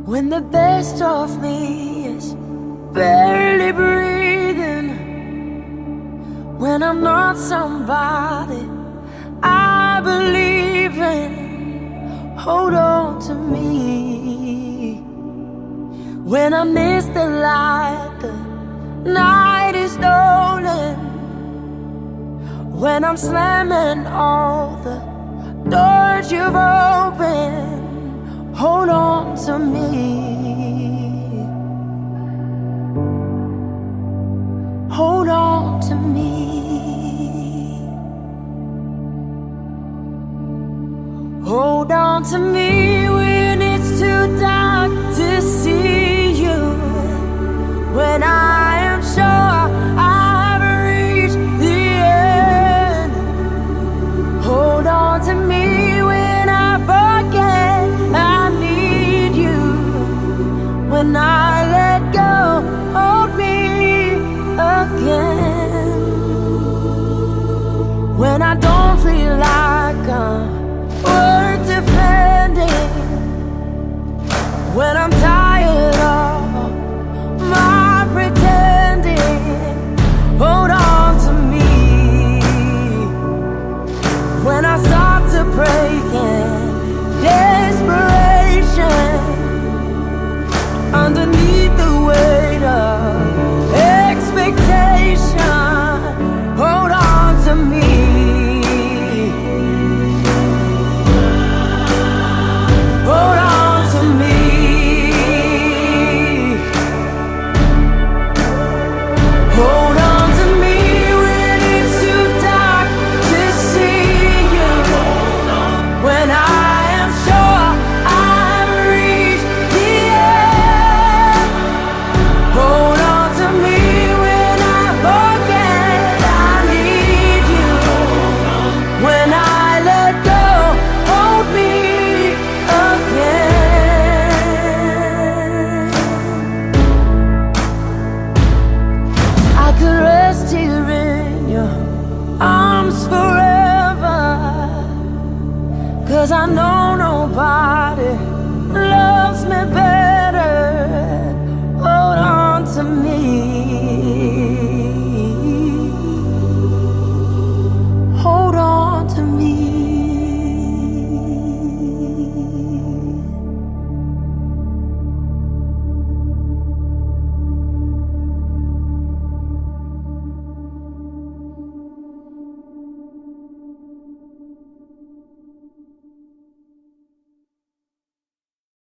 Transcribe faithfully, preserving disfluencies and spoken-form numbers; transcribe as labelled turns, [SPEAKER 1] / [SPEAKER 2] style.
[SPEAKER 1] When the best of me is barely breathing, when I'm not somebody I believe in, hold on to me. When I miss the light, the night is stolen. When I'm slamming all the doors you've opened, hold on to me. Hold on to me. Hold on to me when it's too dark to see you. When I am sure I've reached the end, hold on to me when I forget I need you. When I let go, hold me again. When I don't feel like I'm worth defending, when I'm tired of my pretending, hold on to me. When I start to break in desperation, underneath the weight of expectation, hold on to me. Hold on to me. Hold on to me when it's too dark to see you. When I am sure I've reached the end, hold on to me when I forget I need you. When I let go, hold me again. I could rest here in your arms forever, 'cause I know nobody